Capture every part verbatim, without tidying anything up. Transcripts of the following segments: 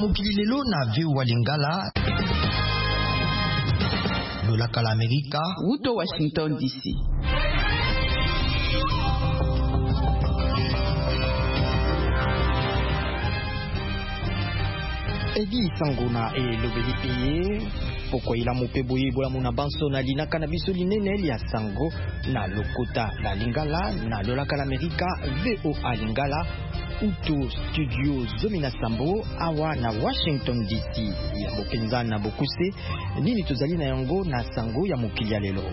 mukili lelo na V O A Lingala lolaka la Amerika uto Washington D C. Edi sanguna e lobeli peye poko ila mopebu yibola muna banso na linaka na biso linene ya sango na lokota la Lingala na lolaka la Amerika V O A Lingala uto studio Zomina Sambo awa na Washington D C ya bopenza na bokuse nini tozali na yango na sango ya mokili ya lelo.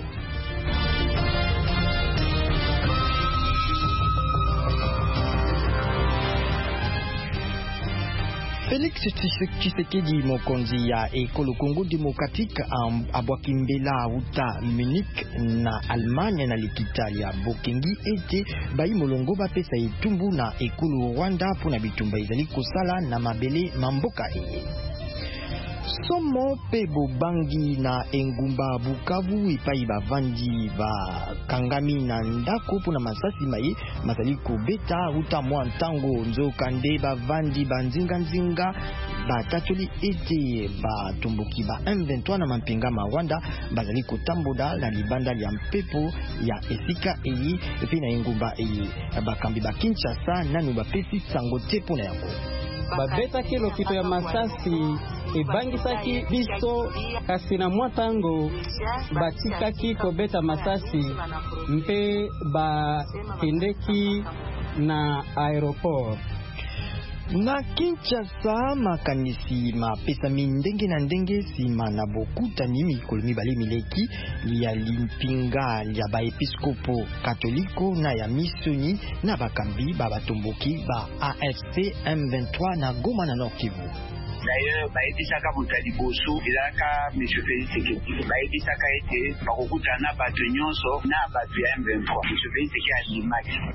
Félix Tshisekedi mokonzi ya ekolo Congo Democratique abwaki mbela uta Munich na Allemagne na likitali ya bokengi ete bayi molongo bapesa etumbu na ekolo Rwanda pona bitumba ezali kosala na mabele mamboka eye. Somo pe bobangi na engumba Bukavu ipai bavandi ba kangami na ndako pona masasi maye mazali kobeta uta mwa ntango nzokande bavandi banzinga nzinga batatoli ete batomboki ba M vingt-trois na mampinga ma Rwanda bazali kotambola na libanda ya mpepo ya esika eyi epi na engumba eyi bakambi ba Kinshasa nanu bapesi sango te pona yango. Babetaki lokito ya masasi ebangisaki biso kasi na mwatango batikaki kobeta masasi mpe bakendeki na aeroport. Na Kinshasa makanisi mapesa mindenge na ndenge sima na bokutani mikolo mibale mileki ya limpinga ya ba episkopo katoliko na ya misoni na bakambi ba batomboki ba A F C M vingt-trois na Goma na Nord Kivu. D'ailleurs, baebisaka mutali bosu ilaka Monsieur Félix Tshisekedi baebisaka ete bakokutana bato nyonso na bato ya M vingt-trois. Monsieur Félix Tshisekedi alimaki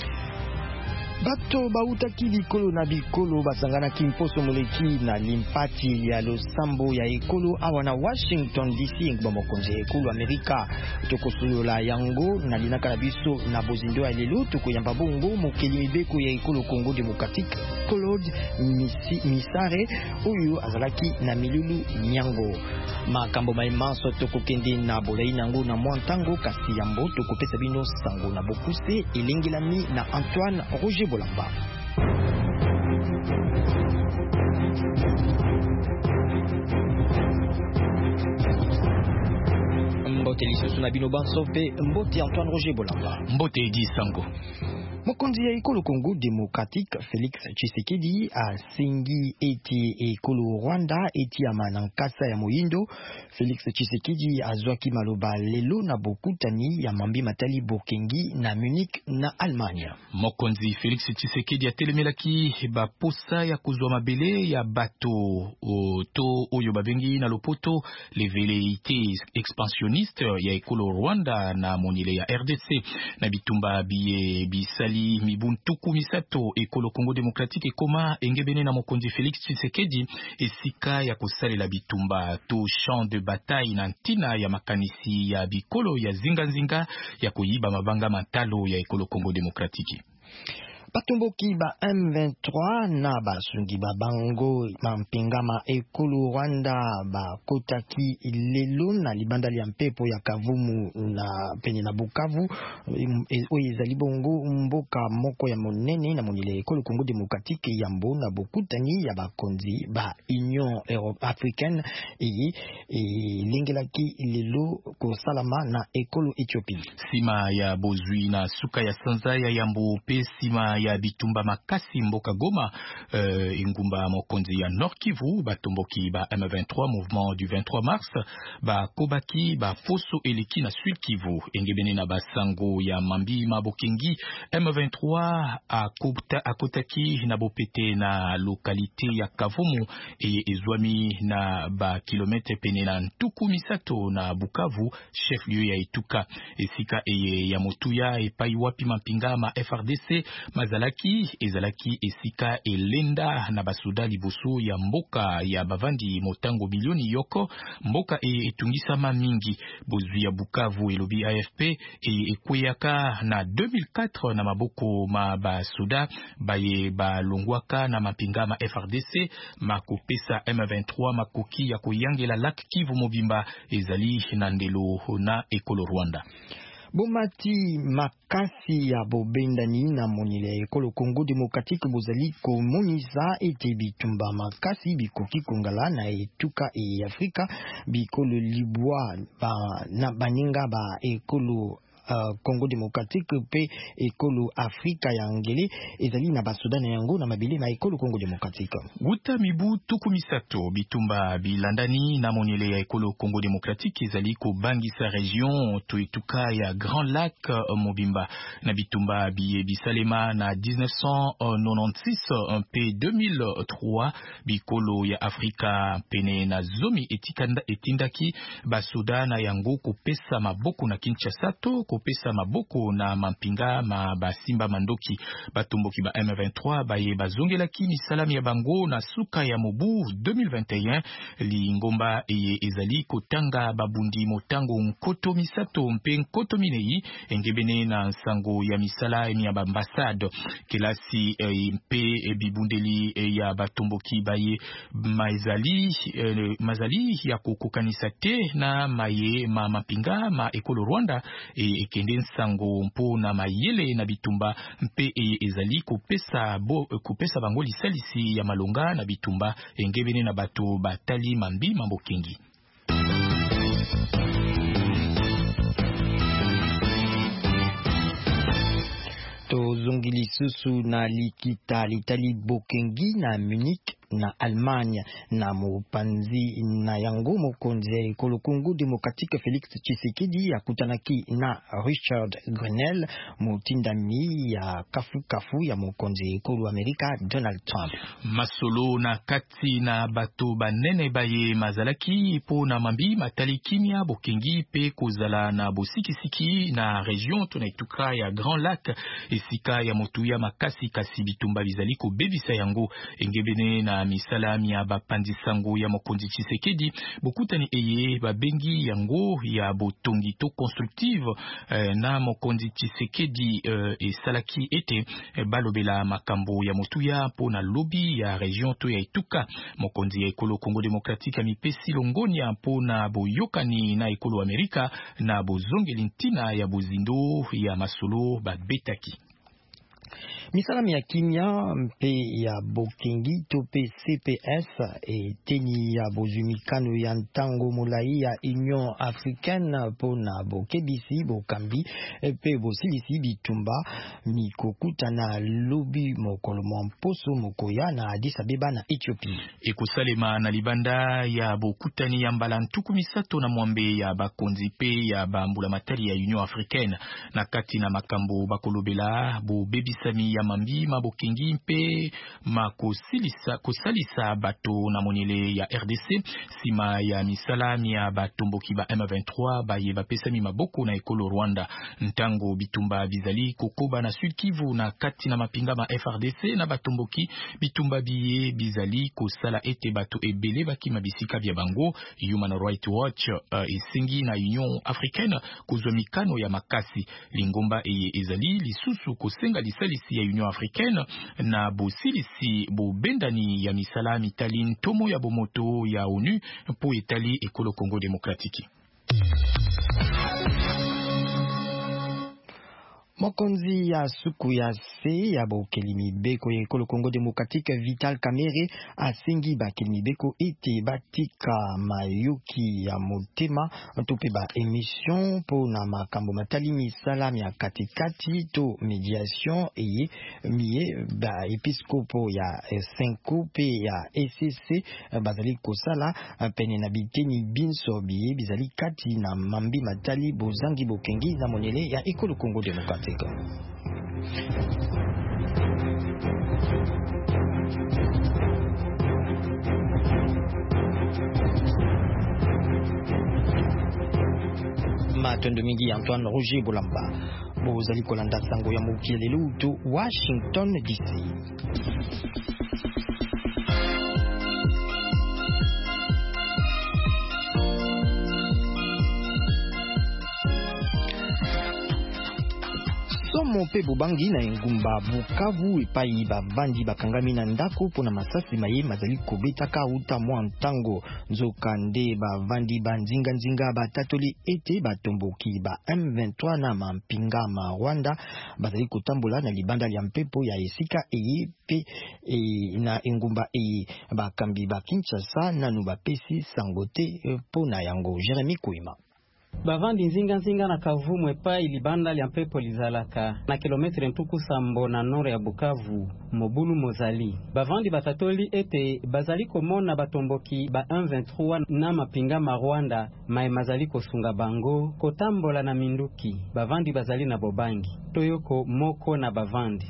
bato bautaki bikolo na bikolo basangana kimposo moleki na limpati ya losambo ya ekolo awa na Washington D C ngba mokonzi ya ekolo Amerika tokosolola yango na linaka na biso na bozindo ya lelo tokoyamba bongo mokeli mibeko ya ekolo Congo Democratique Claude Misare oyo azalaki na milulu nyango makambo maimanso tokokende na bolai nango na mwantango kasi yambo tokopesa bino sango na bokuse elengelami na Antoine Roger Bolamba. Mbote lisusu na bino banso pe mbote Antoine Roger Bolamba. Mbote Edi Sango. Mokonzi ya ekolo Congo Democratique Félix Tshisekedi asengi eti ekolo Rwanda eti amana nkasa ya moyindo. Félix Tshisekedi azwaki maloba lelo na bokutani ya mambi matali bokengi na Munich na Allemagne. Mokonzi Félix Tshisekedi atelemelaki ba posa ya kuzwa mabele ya bato o to oyo babengi na lopoto les velléités expansionnistes ya ekolo Rwanda na monile ya R D C na bitumba biye bisali mibuntuku misato ekolo Congo Democratique ekoma engebene na mokonzi Félix Tshisekedi esika ya kosalela bitumba to champ de bataille na ntina ya makanisi ya bikolo ya zinga zinga ya koyiba mabanga matalo ya ekolo Congo Democratique. Batomboki ba M vingt-trois na basungi babango mampinga ma ekolo Rwanda bakotaki lelo na libanda ya mpepo ya Kavumu na pene na Bukavu oyo ezali bongo mboka moko ya monene na monile ekolo Congo Democratique yambo na bokutani ya bakonzi ba Union Africaine eyi elengelaki lelo kosalama na ekolo Ethiopie. Sima ya bozwi na suka ya sanza ya yambo pe sima ya bitumba makasi mboka Goma uh, ingumba mokonzi ya Nord Kivu batomboki ba M vingt-trois mouvement du vingt-trois mars ba kobaki ba foso eleki na Sud Kivu engebene na basango ya mambi mabokengi M vingt-trois akota akotaki na bopete na lokalite ya Kavumu e ezwami na ba kilometre pene na ntuku misato na Bukavu chef lieu ya Ituka esika eye ya motuya epai wapi mampinga ma F R D C ma bazalaki ezalaki esika elenda na basoda liboso ya mboka ya bavandi motango milioni yoko mboka e etungisama mingi bozwi ya Bukavu elobi A F P e ekweyaka na deux mille quatre na maboko ma basoda baye balongwaka na mapinga ma F R D C makopesa M vingt-trois makoki ya koyangela lak Kivu mobimba ezali na ndelo na ekolo Rwanda. Bomati makasi ya bobendani na monile ekolo Congo Démocratique bozali komonisa ete bitumba makasi bikoki kongala na etuka e Afrika bikolo libwa ba na baninga ba ekolo Uh, Congo Démocratique pe ekolo Afrika ya ngele ezali na basoda na yango na mabele na ekolo Congo Démocratique. Guta mibu tukumisato bitumba bilandani na monele ya ekolo Congo Démocratique ezali ko bangisa region to etuka ya Grand Lac uh, mobimba na bitumba biye bisalema na mille neuf cent quatre-vingt-seize pe deux mille trois bikolo ya Afrika pene na zomi etikanda etindaki basoda na yango kopesa maboko na Kinshasa to pesa maboko na mampinga ma basimba mandoki batomboki ba M vingt-trois baye bazongelaki misalami ya bango na suka ya mobu deux mille vingt et un lingomba eye ezali kotanga babundi motango nkoto misato mpe nkoto minei engebene na nsango ya misala ya bambassade kelasi e, mpe e, bibundeli e, ya batomboki baye maizali e, mazali ya kokokanisa te na maye ma mapinga ma ekolo Rwanda e kende nsango mpo na mayele na bitumba mpe e, ezali kopesa bo kopesa bango lisalisi ya malonga na bitumba engebene na bato batali mambi mambokengi. Tozongili susu na likita litali Bokengi na Munich na Allemagne na mopanzi na yango mokonzi ya ekolo Congo Démocratique Félix Tshisekedi akutanaki na Richard Grenell mutindami ya kafu kafu ya mokonzi ya ekolo Amerika Donald Trump. Masolo na kati na bato banene baye mazalaki po na mambi matali kimia Bokengi pe kozala na bosikisiki na region tunaituka ya Grand Lac esika ya motuya makasi kasi bitumba bizali ko bebisa yango engebene na misalami ya bapandi sango ya mokonzi Tshisekedi bokutani eye babengi yango ya botongi to constructive eh, na mokonzi Tshisekedi eh, esalaki ete eh, balobela makambo ya motuya po na lobby ya region to ya etuka mokonzi ya ekolo Congo Démocratique amipesi longonia po na boyokani na ekolo Amerika na bozongeli ntina ya bozindo ya masolo babetaki. Misalami ya kimia mpe ya Bokengi to pe C P S e teni ya bozumikano ya ntango molai ya Union Africaine po na bokebisi bokambi pe bosilisi bitumba mikokuta na lobi mokolo mposo mokoya na Addis Abeba na Ethiopia. Ekosalema na libanda ya bokutani ya mbalantuku misato na mwambe ya bakonzi pe ya bambula matari ya Union Africaine na kati na makambo bakolobela bo bebisami ya mambi mabokengi mpe makosilisa kosalisa bato na monele ya R D C sima ya misalami ya batomboki ba M vingt-trois baye bapesami maboko na ekolo Rwanda ntango bitumba bizali kokoba na Sud Kivu na kati na mapinga ma F R D C na batomboki bitumba biye bizali kosala ete bato ebele bakima bisika bya bango. Human Rights Watch uh, esengi na Union Africaine kozwa mikano ya makasi lingomba eye ezali lisusu kosenga lisalisi ya Union Africaine na bosilisi bobendani ya misala mitali ntomo ya bomoto ya ONU po etali ekolo Congo Démocratique. Mokonzi ya suku ya se ya bokelimi beko ya ekolo Congo Démocratique Vital Kamerhe asengi bakelimi beko ete batika mayuki ya motema tope ba émission po na makambo matali misala ya katikati to médiation eye miye ba episkopo ya Senko pe ya E C C bazali kosala pene na biteni binso biye bizali kati na mambi matali bozangi bokengi na monele ya ekolo Congo Démocratique. matondo mingi Antoine Roger Bolamba bozali kolanda sango ya mokili lelo to Washington D C. Somo pe bobangi na engumba Bukavu epai bavandi bakangami na ndako pona masasi maye mazali kobetaka uta mwa ntango nzoka nde bavandi banzinga nzinga batatoli ete batomboki ba M vingt-trois na mampinga ma Rwanda bazali kotambola na libanda lya mpepo ya esika eye pe e, na engumba eye bakambi ba Kinshasa nanu bapesi sangote pona yango. Jeremy Koima. Bavandi nzinga nzinga na Kavumu epai libanda lya mpepo lizalaka na kilometre ntuku sambo na nore ya Bukavu mobulu mozali. Bavandi batatoli ete bazali komona batomboki ba M vingt-trois na mapinga ma Rwanda mae mazali kosunga bango kotambola na minduki. Bavandi bazali na bobangi toyoko moko na bavandi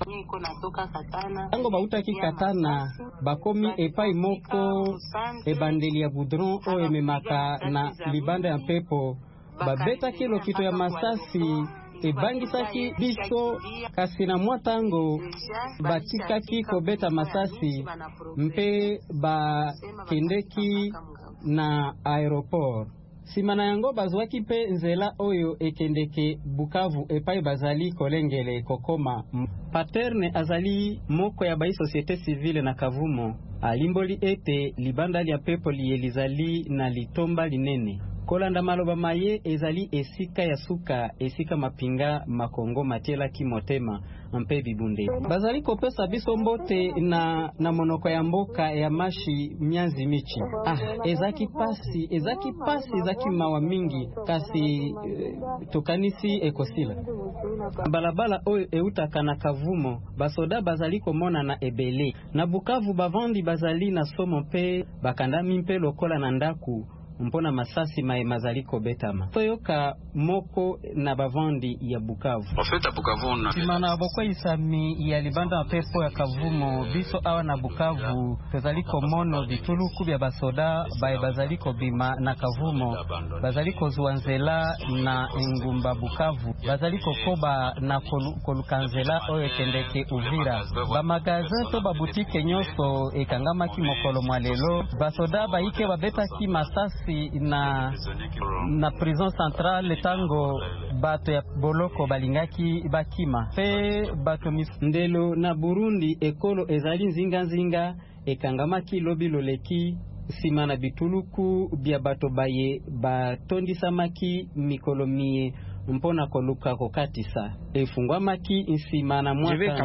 tango bautaki katana bakomi epai moko ebandeli ya Boudron o ememaka na libanda ya mpepo babetaki lokito ya masasi ebangisaki biso kasi na mwatango batikaki kobeta masasi mpe bakendeki na aeroport. Simana yango bazwaki pe nzela oyo ekendeke Bukavu epai bazali kolengele kokoma. Paterne azali moko ya bai societe civile na Kavumo alimboli ete libanda lya pepo liyelizali na litomba linene. Kolanda maloba maye ezali esika ya suka esika mapinga makongo matiela kimotema mpe bibunde. Bazali kopesa biso mbote na na monoko ya mboka ya mashi mianzi michi. Ah, ezaki pasi, ezaki pasi, ezaki mawa mingi kasi uh, tokanisi ekosila. Balabala oyo eutaka na Kavumo basoda bazali komona na ebele. Na Bukavu bavandi bazali na somo mpe bakandami mpe lokola na ndaku mpona masasi mae mazali kobetama. Toyoka moko na bavandi ya Bukavu. Ofeta Bukavu na simana boko isami ya libanda pepo ya Kavumo biso awa na Bukavu tozali komono bituluku bya basoda bae bazali kobima na Kavumo bazali kozwanzela na engumba Bukavu bazali kokoba na kolukanzela oyo kendeke Uvira ba magazin to ba boutique nyoso ekangama ki mokolo mwalelo basoda baike babeta ki masasi na na prison centrale tango bato ya boloko balingaki bakima pe bato ndelo na Burundi ekolo ezali nzinga nzinga ekangamaki lobi loleki sima na bituluku bya bato baye batondisamaki mikolo mie mpona koluka kokatisa efungwamaki nsima na mwaka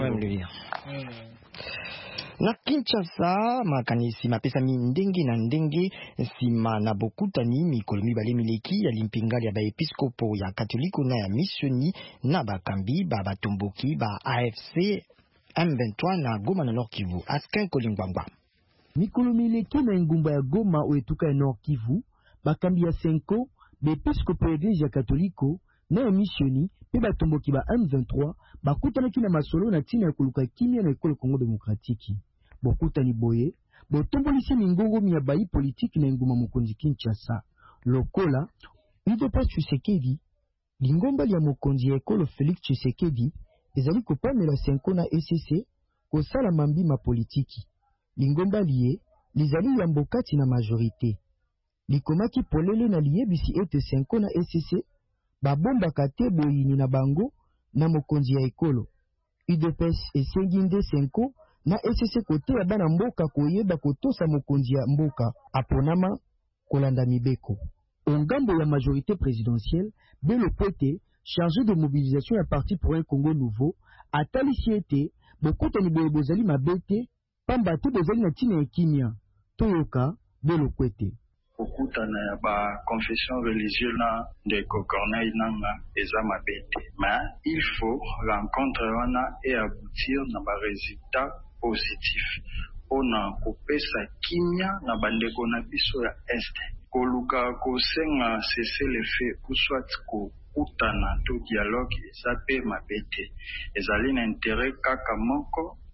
na Kinshasa makanisi mapesa mindenge na ndenge sima na bokutani mikolo mibale mileki ya limpingali ya ba episkopo ya katoliko na ya missioni na bakambi ba batomboki ba A F C M vingt-trois na Goma na Nord Kivu. Askin Kolingwangwa. Mikolo mileki na ngumba ya Goma oetuka ya Nord Kivu bakambi ya Senko ba episkopo ya Eglise ya katoliko na ya missioni pe batomboki ba M vingt-trois bakutanaki na masolo na tina ya koluka kimia na ekolo Congo Demokratiki. Bokutani boye botombolisi mingongo miya bayi politiki na nguma mokonzi Kinshasa lokola U D P S Tshisekedi lingomba lya mokonzi ya ekolo Félix Tshisekedi ezali kopamela Senko na E C C kosala mambi ma politiki lingomba liye lizali ya mbokati na majorité likomaki polele na liyebisi ete Senko na E C C babombaka te boyini na bango na mokonzi ya ekolo. U D P S esengi nde Senko na E C C kote ya bana mboka koyeba kotosa mokonzi ya mboka aponama kolanda mibeko. Ongambo ya majorité présidentielle, Belo Pote, chargé de mobilisation ya parti pour un Congo nouveau, atalisi ete bokota ni boye bozali mabete pamba te bozali na tina ya kimia. Toyoka Belo Pote. Okutana ya ba confession religieuse na ndeko Corneille nanga eza mabete. Mais il faut rencontrer wana et aboutir na ba résultat positif. Ona kopesa kimia na bandeko na biso ya Est. Koluka kosenga cesser le fait ou soit ko utana to dialogue eza pe mabete. Ezali na intérêt kaka moko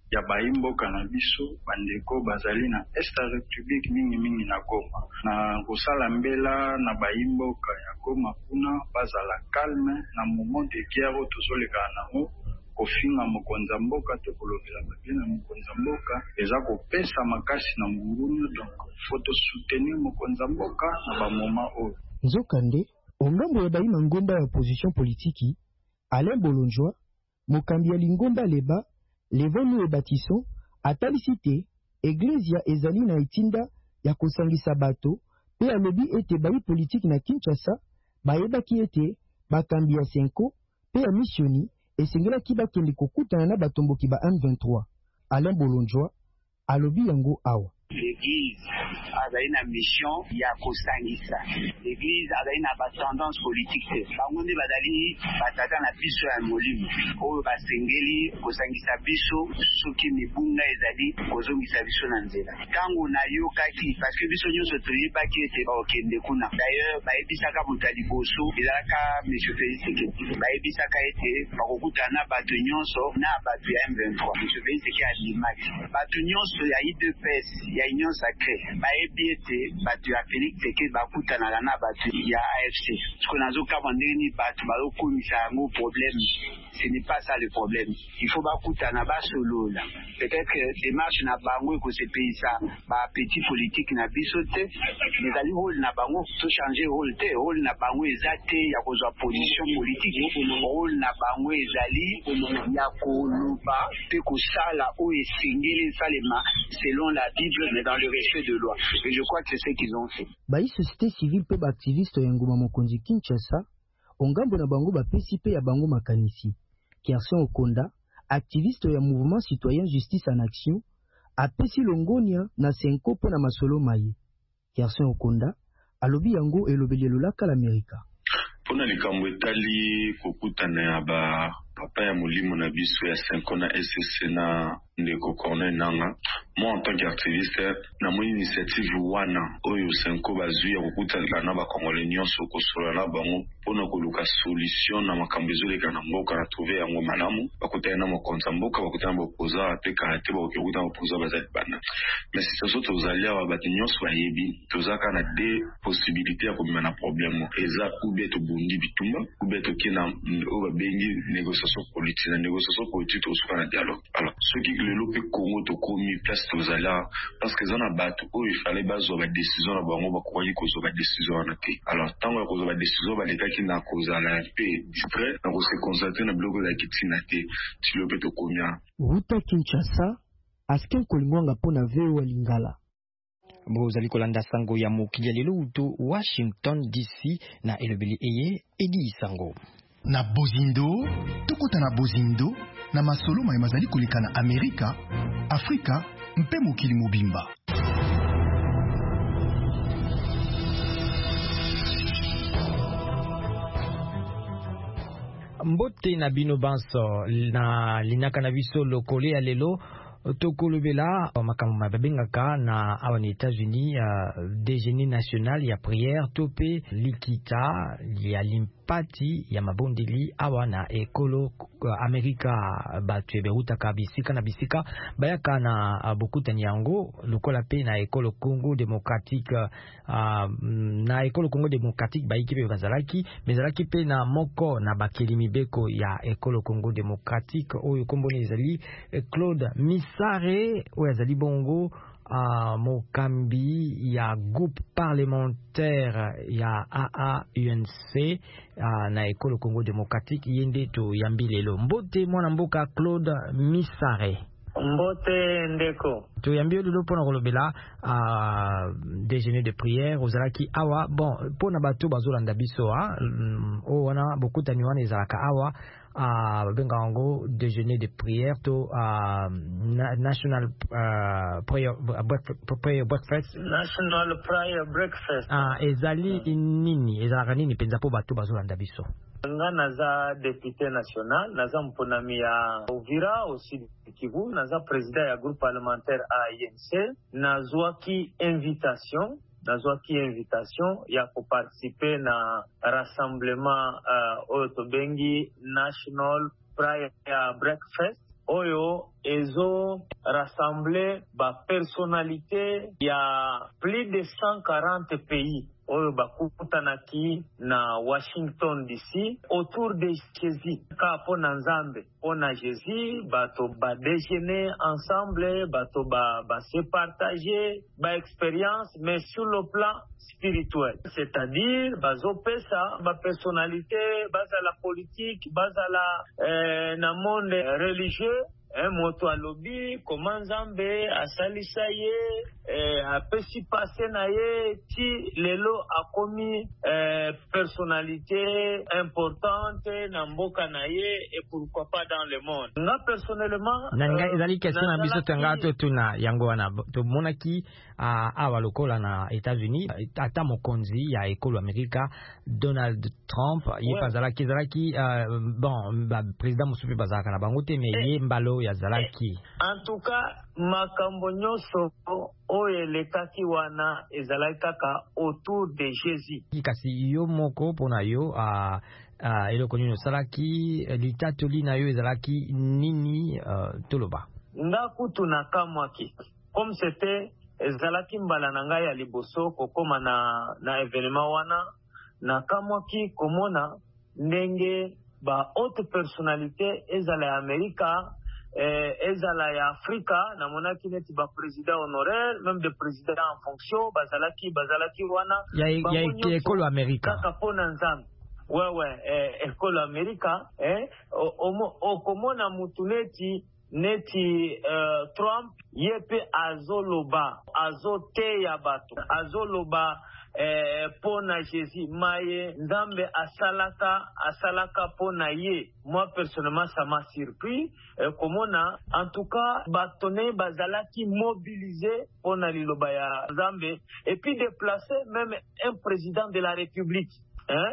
ya baimboka na biso bandeko bazali na Est République mingi mingi na Goma na kosala mbela na baimboka ya Goma kuna bazala calme na moment de guerre tozoleka nango kofinga mokonza mboka to kolobela babie na mokonza mboka eza kopesa makasi na ngurunu, donc faut soutenir mokonza mboka na ba moment oyo. Nzokande ongambo ya baima ngomba ya opposition politiki Alain Bolonjoa mokambi ya lingomba leba levonu e batiso atalisite Eglizia ezali na itinda ya kosangisa bato pe alobi ete bayi politiki na Kinshasa bayebaki ete bakambi ya Senko pe ya misioni esengela ki bakende kokutana na batomboki ba M vingt-trois. Alain Bolonjoa alobi yango awa. L'église azali na mission ya kosangisa, l'église azali na tendance politique te bango nde bazali batata na biso ya molimo oyo basengeli kosangisa biso soki mibunga ezali kozongisa biso na nzela ntango nayokaki parce que biso nyonso toyebaki ete bakokende kuna. D'ailleurs bayebisaka moto ya liboso ezalaka monsieur Félix Tshisekedi bayebisaka ete bakokutana na bato nyonso na bato ya M vingt-trois. Monsieur Félix Tshisekedi alimaki bato nyonso ya I D P S ya union sacrée bayebi ete bato ya Félix Tshisekedi bakutanaka na bato ya A F C siko nazokaba ndeni bato bazokomisa yango problème. Ce n'est pas ça le problème. Il faut bakutana basolola peut-être démarche na bango ekosepelisa ba petit politique na biso te mais ali rôle na bango to changer rôle te rôle na bango eza te ya kozwa position politique rôle na bango ezali ya koluba pe kosala o esengeli salema selon la Bible mais dans le respect de loi et je crois que c'est ce qu'ils ont fait. Bayi société civile pe ba activiste ya ngoma mokonzi Kinshasa ongambo na bango bapesi pe ya bango makanisi. Kerson Okonda, activiste ya mouvement citoyen justice en action, apesi longonia na Senko po na masolo maye. Kerson Okonda alobi yango elobeli lolaka l'Amerika. Pona likambo etali kokutana ya ba papa ya molimo na biso ya Senko na S S C na ndeko Corneille Nanga. Moi en tant qu'activiste na mon initiative wana oyo Senko bazui ya kokutana na ba Congolais nyonso kosola na bango pona koluka solution na makambo ezoleka na mboka na trouver yango malamu bakutana na mokonza mboka bakutana na opoza pe karate bakutana na opoza bazali bana. Mais si ça saute aux alliés wa bati nyonso bayebi tozaka na deux possibilités ya komema na problème eza ou bien to bondi bitumba ou bien to kina o ba bengi négociation politique na négociation politique to soka na dialogue. Alors ceux qui le lope Congo to komi place aux alliés parce que zona bato o il fallait bazo ba décision na bango bakoyi kozo ba décision na te. Alors tango kozo ba décision ba leta ki na koza la pe distrait na ko se concentrer na bloc la kitina te ti lope to komia. Ruta Kinshasa asken kolingwanga pona veo lingala. Bozali kolanda sango ya mokili lelo uto Washington D C na elobeli eye Edi Sango. Na Bozindo, tokota na Bozindo, na masolo ma mazali koleka na Amerika, Afrika, mpe mokili mobimba. Mbote na bino banso na linaka na biso lokole ya lelo tokolobela makambo mabengaka na awa na États-Unis uh, déjeuner national ya prière tope likita ya limpati ya mabondeli awa na ekolo uh, Amerika batu eberutaka bisika na bisika bayaka na uh, bokutani yango lokola pe na ekolo Congo démocratique uh, na ekolo Congo démocratique bayiki pe bazalaki bezalaki pe na moko na bakeli mibeko ya ekolo Congo démocratique oyo komboni ezali Claude Misare oyo azali bongo Uh, mokambi ya groupe parlementaire ya A A U N C uh, na ekolo Congo démocratique yende to yambilelo mbote mwana mboka Claude Misare. Mbote ndeko to yambio lelo pona kolobela uh, déjeuner de prière ozalaki awa bon pona bato bazolanda biso ha um, o wana bokutani wana ezalaka awa uh, benga ngo déjeuner de prière to uh, na, national uh, prayer, prayer breakfast national prayer breakfast uh, ezali nini ezalaka nini penza po bato bazolanda biso. Nga naza député national, naza mponami ya Uvira aussi Kivu, naza président ya groupe parlementaire A I N C, nazwaki invitation, nazwaki invitation ya koparticiper na rassemblement uh, oyo tobengi National Prayer Breakfast, oyo ezo rassemblé ba personnalité ya plus de cent quarante pays oyo bakutanaki na Washington D C autour de Jésus ka pona Nzambe pona Jésus bato ba déjeuner ensemble bato ba ba se partager ba expérience mais sur le plan spirituel, c'est-à-dire bazo pesa ba personnalité baza la politique baza la eh, na monde religieux. Un moto alobi comment Nzambe asalisa ye eh, apesi passe na ye ti lelo akomi eh, personnalité importante na mboka na ye et pourquoi pas dans le monde. Nga personnellement nanga ezali question na biso tanga to tuna yango wana to monaki a awa lokola na États-Unis ata mokonzi ya ekolo Amerika Donald Trump ye ouais. Bazalaki zalaki uh, bon ba président musupe bazalaka na bango te mais eh. Ye mbalo ya zalaki. En tout cas makambo nyonso oyo elekaki wana ezalaki kaka autour de Jésus. Kasi yo moko pona yo a uh, eloko nini osalaki litatoli na yo ezalaki nini uh, toloba nga kutu na kamwaki comme c'était ezalaki mbala na ngai ya liboso kokoma na, na événement wana na kamwaki komona ndenge ba haute personnalité ezala ya Amerika eh, ezala ya Afrika na monaki neti ba président honoraire même de président en fonction bazalaki bazalaki wana ya ya ekolo Amerika kaka pona Nzambe wewe eh, ekolo Amerika eh okomona mutu neti neti uh, Trump yepe azoloba azoteya bato azoloba eh, pona Jésus maye Nzambe asalaka asalaka pona ye. Moi personnellement ça m'a surpris eh, komona en tout cas batone bazalaki mobilisé pona liloba ya Nzambe et puis déplacer même un président de la République hein?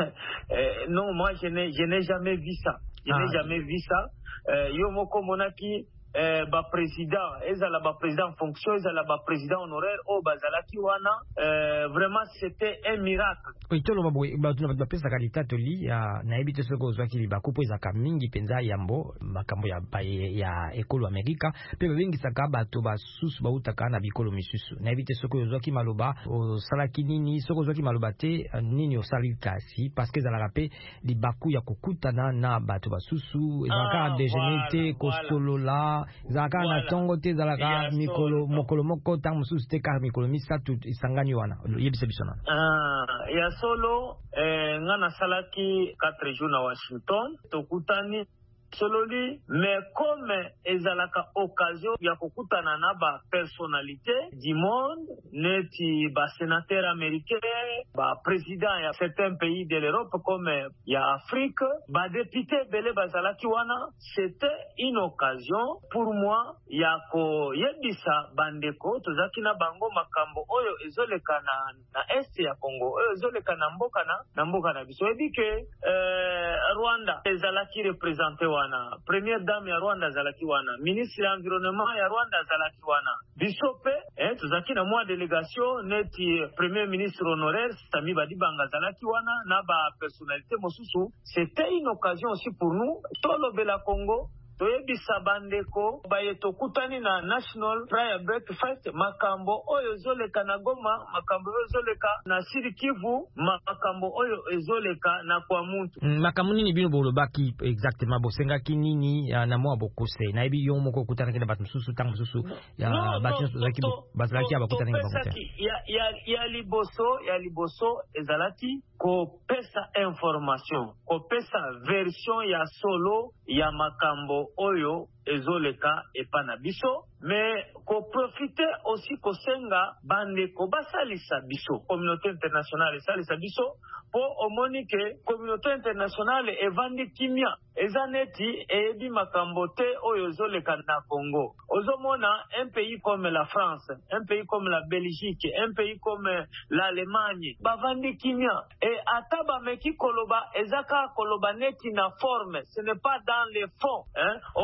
eh, non moi je n'ai je n'ai jamais vu ça je ah, n'ai jamais vu ça. Euh, yo moko monaki eh, ba président ezala ba président en fonction ezala ba président honoraire o bazalaki wana eh, vraiment c'était un miracle. Itolo babwe batuna bapesa kalita toli ya na ebite soko zwaki ba kupo ezaka mingi penza yambo makambo ya ya ekolo Amerika pe bengi saka bato basusu bautaka na bikolo misusu na ebite soko zwaki maloba o salaki nini soko zwaki maloba te nini o salika si parce que za la rapé di baku ya kokutana na bato basusu ezaka ah, déjeuner te kostolola zaka na tongo te zalaka mikolo mokolo moko tang mususu te ka mikolo misatu isangani wana yebise bisona ah ya solo eh, ngana salaki quatre jours na Washington tokutani sololi mais comme ezalaka occasion ya kokutana na ba personnalité du monde neti ba sénateur américain ba président ya certains pays de l'Europe comme ya Afrique ba député bele bazalaki wana c'était une occasion pour moi ya ko yebisa bandeko tozaki na bango makambo oyo ezoleka na na est ya Congo oyo ezoleka na mboka na na mboka na biso ebike euh, Rwanda ezalaki représenté wana première dame ya Rwanda zalaki wana ministre ya environnement ya Rwanda zalaki wana bisope eh tuzaki na moi délégation neti premier ministre honoraire Sami Badibanga zalaki wana na ba personnalité mosusu. C'était une occasion aussi pour nous tolobela Congo toyebisa bandeko baye tokutani na National Prayer Breakfast makambo oyo ezoleka na Goma makambo oyo ezoleka na Sud Kivu makambo oyo ezoleka na kwa muntu mm, makambo nini bino bolobaki exactement bosengaki nini na mwa bokose na ebi yo moko kutana kina batu susu tang susu ya batu zaki bazalaki abakutana ngi bakote ya ya ya liboso ya liboso ezalaki ko pesa information ko pesa version ya solo ya makambo oyo ezoleka epana biso mais ko profiter aussi ko senga bande ko basalisa biso communauté internationale salisa biso po omonike communauté internationale evandi kimia ezaneti ebi makambo te oyo ezoleka na Congo. Ozomona un pays comme la France, un pays comme la Belgique, un pays comme l'Allemagne bavandi kimia et ataba meki koloba ezaka koloba neti na forme ce n'est pas dans les fonds hein omonaki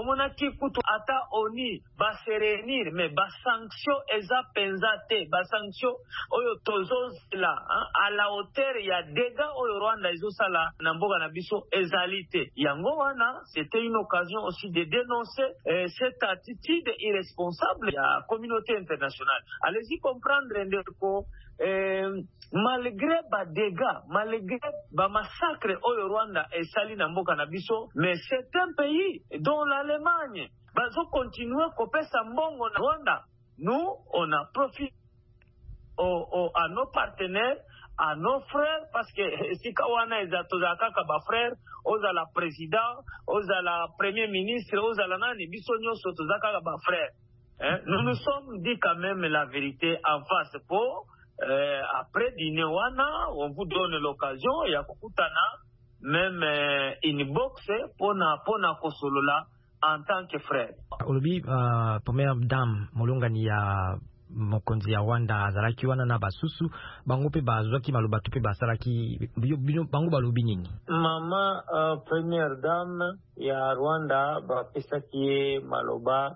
soki kutu ata oni ba se réunir mais ba sanction eza penza te, ba sanction oyo tozozela à la hauteur ya dégâts oyo Rwanda ezosala na mboka na biso ezali te. Yango wana c'était une occasion aussi de dénoncer euh, cette attitude irresponsable ya communauté internationale. Allez-y comprendre ndeko euh, malgré ba dégâts, malgré ba massacre oyo Rwanda esali na mboka na biso, mais c'est un pays dont l'Allemagne bazo continuer kopesa mbongo na Rwanda. Nous on a profité au, au, à nos partenaires, à nos frères, parce que si kawana ezatoza kaka ba frère, oza la président, oza la premier ministre, oza la nani biso nyonso toza kaka ba frère. Hein? Nous nous sommes dit quand même la vérité en face pour euh, après dîner wana, on vous donne l'occasion ya kukutana même euh, une boxe pour na pour na kosolola en tant que frère. Olobi uh, première dame molongani ya mokonzi ya Rwanda azalaki wana na basusu bango pe bazwaki maloba to pe basalaki bino bango balobi nini? Mama uh, première dame ya Rwanda bapesaki maloba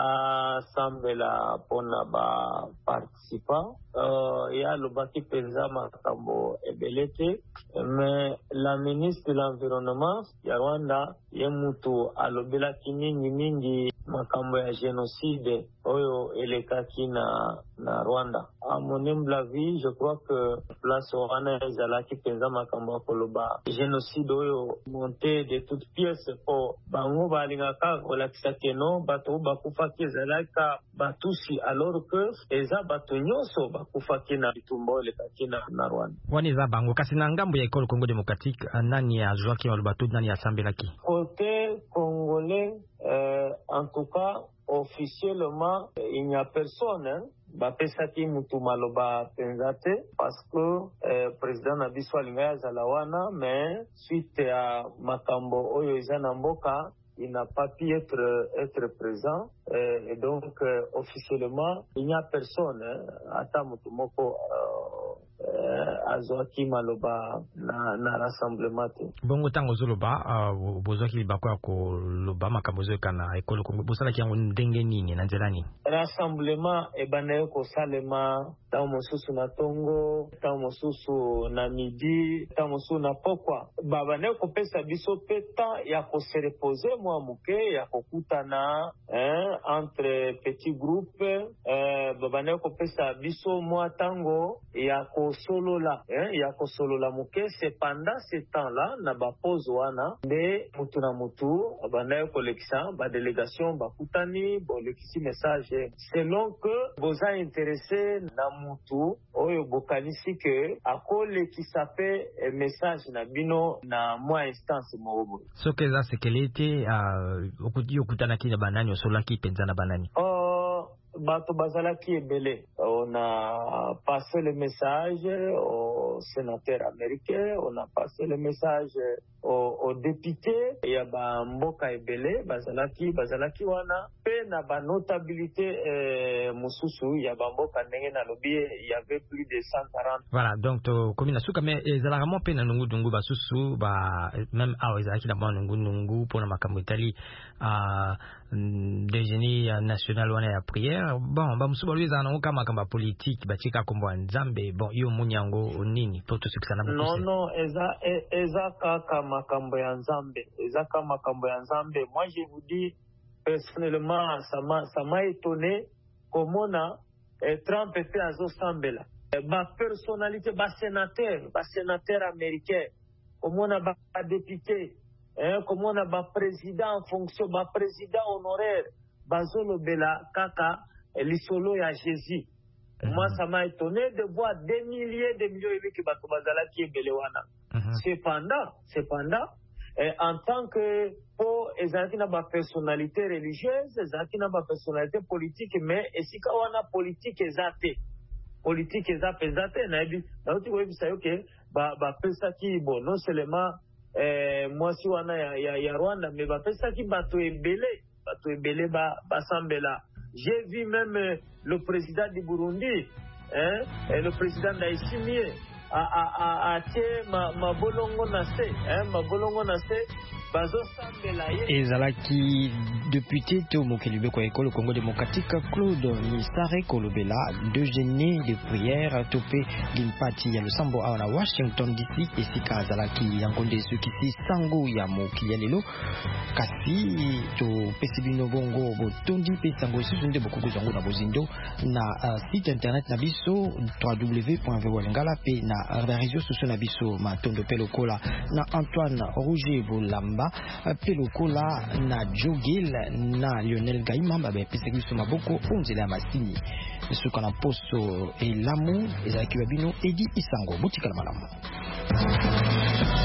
asambela pona ba participant uh, ya lobaki penza makambo ebelete, mais la ministre de l'environnement ya Rwanda ye mutu alobelaki mingi mingi makambo ya génocide oyo elekaki na na Rwanda. À mon humble avis, je crois que place wana ezalaki penza makambo koloba génocide oyo monté de toutes pièces po bango balingaka kolakisa keno bato bakufaki ezalaka batusi, alors que eza bato nyonso bakufaki na bitumba elekaki na, na Rwanda. Wani eza bango kasi na ngambo ya Ekolo Congo Démocratique nani azwaki maloba to nani asambelaki? Côté congolais, euh, en tout cas officiellement il n'y a personne hein? Bapesaki mutu maloba penzate parce que euh, président na biso alinga azala wana, mais suite à makambo oyo eza na mboka il n'a pas pu être être présent euh, et donc euh, officiellement il n'y a personne ata mutu moko euh, azwaki maloba na, na rassemblement te. Bongo tango zoloba uh, bozwaki libako ya koloba makambo zoyoka na Ekolo Congo bosalaki yango ndenge nini na nzela nini? Rassemblement ebanaye kosalema ntango mosusu na Tongo, ntango mosusu na Midi, ntango mosusu na Pokwa. Babanaye kopesa biso pe temps ya kose reposer mwa muke ya kokutana hein, entre petits groupes euh, babanaye kopesa biso mwa tango ya kosolola hein, ya kosolola muke. C'est pendant ce temps-là na ba pause wana nde mutu na mutu babanaye kolekisa ba délégation bakutani bolekisi message selon que boza intéressé na mutu oyo bokanisi ke akolekisa pe message na bino na mwa instance mobo. Soki eza sekelete okuti okutanaki na banani osolaki penza na banani? Oh, bato bazalaki ebele. On a passé le message au sénateur américain, on a passé le message au, au député ya ba mboka ebele bazalaki bazalaki wana pe na ba notabilité eh, mususu ya ba mboka ndenge na lobi il y avait plus de cent quarante. Voilà, donc to komina suka mais ezalaka mo pe na nungu nungu basusu ba même awa ezalaki na ba nungu nungu pona makambo itali a déjeuner national wana ya prière. Bon ba musuba luiza na kama kama politique bachika kombo nzambe bon yo munyango nini poto sikisana beaucoup. Non non eza eza kaka makambo ya nzambe, eza kama makambo ya nzambe. Moi je vous dis personnellement ça m'a ça m'a étonné comment na eh, Trump était azo sambela eh, ba personnalité ba sénateur ba sénateur américain comment na ba député hein, comment na ba président en fonction ba président honoraire bazolo bela kaka eh, lisolo ya Jésus. Mm-hmm. Moi ça m'a étonné de voir des milliers de millions de qui bato bazala ki ebele wana. Mm-hmm. Cependant cependant eh, en tant que pour ezalaki na ba personnalité religieuse, ezalaki na ba personnalité politique, mais esika wana politique ezate politique ezate ezate na ebi na uti webi sayo ke ba ba pesa ki bon non seulement eh moi si wana ya, ya, ya Rwanda, mais ba pesa ki bato ebele bato ebele ba basambela. J'ai vu même euh, le président du Burundi hein, et le président d'Aïsimie a a a a tie ma ma bolongo na se hein, ma bolongo na se bazo sambela ye ezalaki député to mokelibe kwa école Congo démocratique Claude Misare Kolobela de gêner de prière topé limpati ya Lusambo à Washington D C et sika zalaki yangonde sukisi sango ya mokili lelo kasi to pesibino bongo botondi pe sango sunde bokuku zango na bozindo na uh, site internet na biso w w w point v o lingala pe na réseaux sociaux na biso matondo pelokola na Antoine Roger Bolamba pelokola na Jogil na Lionel Gaima babe pese biso maboko onzela masini suka na poso elamu ezaki babino edi isango botikala malamu.